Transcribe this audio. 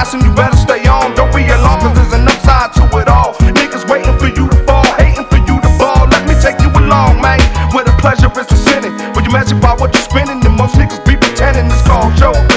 lesson, you better stay on. Don't be alarmed, cause there's an upside to it all. Niggas waiting for you to fall, hating for you to ball. Let me take you along, man, where the pleasure is descending. When you measure by what you're spending, then most niggas be pretending. It's called show.